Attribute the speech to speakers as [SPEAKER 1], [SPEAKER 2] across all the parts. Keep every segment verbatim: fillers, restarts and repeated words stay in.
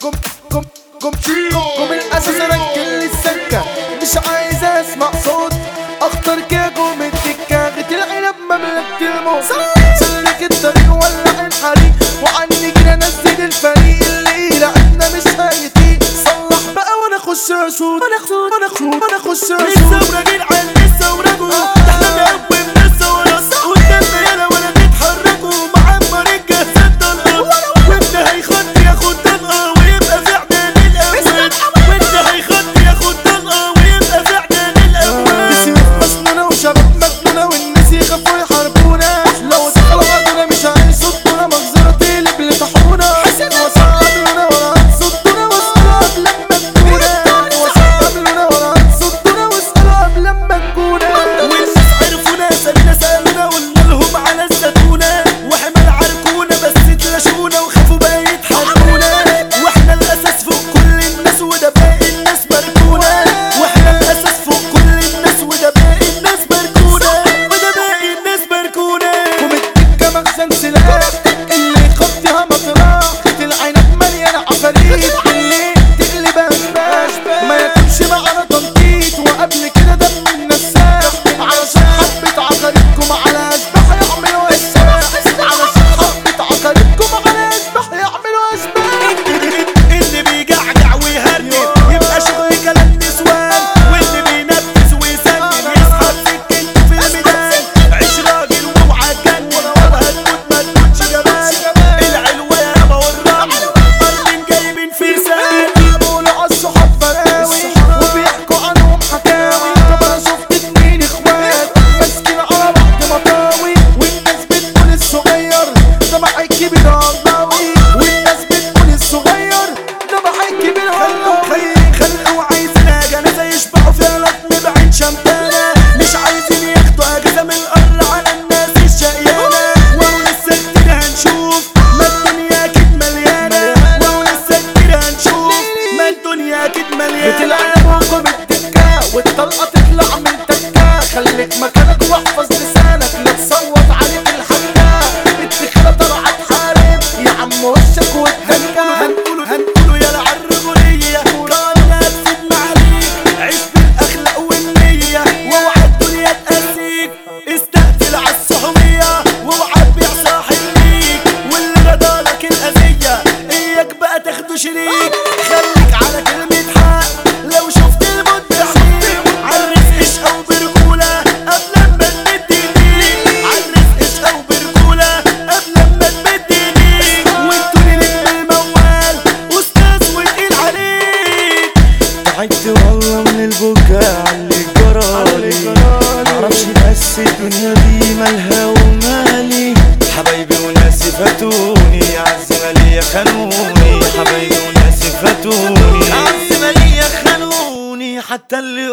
[SPEAKER 1] قم قم قم قم الاساس رجل السكه، مش عايز اسمع صوت اخطر كاجو من الدكه. غيت العنب مملكة الموت، سلك الطريق ولع الحريق، وعني كده نزل الفريق اللي لعبنا مش هيطيق. صلح بقى وانا اخش اشوط، وانا اخش وانا اخش وانا اخش اشوط.
[SPEAKER 2] لسه وراجل على لسه وراجل، ده احنا بنقوم لسه ورا قدامنا يالا ولا نتحركوا. معمر الجسد طلقه، وانت هيخط ياخد طلقه ويبقى في اعداد الاول. وانت هيخط ياخد طلقه ويبقى في اعداد الاول.
[SPEAKER 1] بسيوف مسنونه وشباب مجنونه والناس يخافوا يحاربونا. لو دخلوا بعضنا مش هيصدونا، مجزرة تقلب لطاحونا. وصعبلونا ولا هتصدونا واسألوا قبل ما تكونا. وصعبلونا ولا هتصدونا واسألوا قبل ما تكونا.
[SPEAKER 2] والناس عرفونا سالنا سالونا قلنا لهم على الزتونه، وحمل عركونا بس اتلاشونا وخافوا بقى يتحاربونا. واحنا الاساس فوق كل الناس وده باقي الناس باركونا. واحنا الاساس فوق كل الناس وده باقي الناس باركونا. وده باقي الناس باركونا.
[SPEAKER 1] قوم الدكة مخزن سلاح، اللي يخطيها مطرح. العنب مليانة عفاريت، اللي تقلب اشباح. ما يكونش معانا تنطيط وقبل كده دم النساح. علشان حبة عقاربكم على اشباح يعملوا اشباح. علشان حبة عقاربكم على اشباح يعملوا اشباح.
[SPEAKER 2] اللي بيجعجع ويهرجل يبقى شغل كلام نسوان، واللي بينفذ ويسنن يسحب سكنته في الميدان. عيش راجل واوعى تجنن، وهتموت ما تموتش جبان. العلوة يابا والرمل قرن جايبين فرسان.
[SPEAKER 1] بيقولوا عالصحاب فراوي وبيحكوا عنهم حكاوي. طب انا شفت اتنين اخوات ماسكين على بعض مطاوي، والناس بتقول الصغير ده معاك كبير علاوي. والناس بتقول الصغير ده معاك كبير علاوي.
[SPEAKER 2] خلقوا عايزينها جنازة يشبعوا فيها لطم بعين شمتانة. مش عايزين ياخدوا اجازة من الارض على الناس الشقيانة. واو لسه كتير هنشوف ما الدنيا اكيد مليانة. واو لسه كتير هنشوف ما الدنيا اكيد مليانة.
[SPEAKER 1] بتلعب وقم الدكة والطلقة تطلع من تكة. خليك مكانك واحفظ لسانك لا تصوت عليك الحكة. الدخلة طلعت حارب يا عم وشك والدكة.
[SPEAKER 2] هنقولوا هنقولوا يا العرجولية قالنا تسيبنا عليك. عيش بالاخلاق والنية واوعى الدنيا تقاسيك. استقتل عالصحوبية واوعى تبيع صاحب ليك. واللي رضالك الاذية اياك بقى تاخده شريك. خليك على كلمة حق لو شفت المدعي. عالرزق اشقى وبرجولة قبل ما تمد ايديك. عالرزق اشقى وبرجولة قبل ما تمد ايديك. وانتوا ليلة الموال استاذ وتقيل عليك.
[SPEAKER 3] تعبت والله من البكاء عاللي جرالي. معرفش بس الدنيا دي مالها ومالي. حبايبي وناسي فاتوني عز مالية خانوني. حبايبي وناسي فاتوني عز مالية خانوني. حتى اللي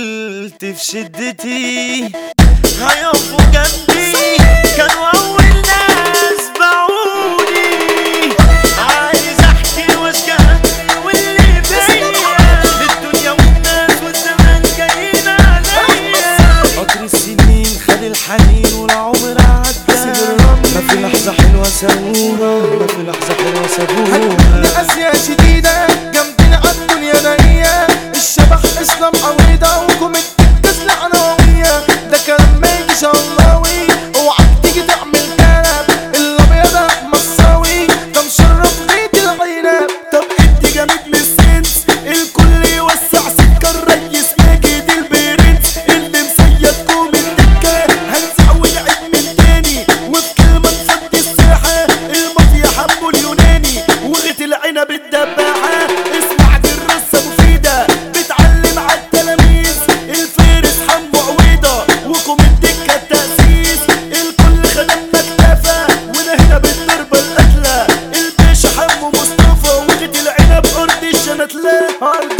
[SPEAKER 3] قلت في شدتي هيقفوا جنبي كانوا أول ناس باعوني. عايز أحكي واشكي واللي فيا للدنيا والناس والزمان جايين عليا. قطر السنين خد الحنين والعمر عدى. ما في لحظة حلوة سابوها، ما في لحظة حلوة سابوها.
[SPEAKER 1] قاسية شديدة جامدين عالدنيا نائية. الشبح اسلام عويدة وقوم الدكة سلعة نووية. ده كلام ما يجيش اللهوي، اوعك تيجي تعمل كلام. الابيض احمد صاوي ده مشرف بيت العنب.
[SPEAKER 2] طب انت جامد من السنس الكل يوسع سكة. الريس ماجد البرنس اللي مسيدكم الدكة. هنزع ونعيد من تاني وبكلمة نفضي الساحة. المافيا حبوا اليوناني وغيت العنب الدباحة. اسمع دي الرصة مفيدة بتعلم عالتلاميذ. الفارس حمو عويضة وقوم الدكة التأسيس. الكل خدم مكتفة وانا هنا بالضربة القتلة. الباشا حمو مصطفى وغيت العنب أرض الشنتلة.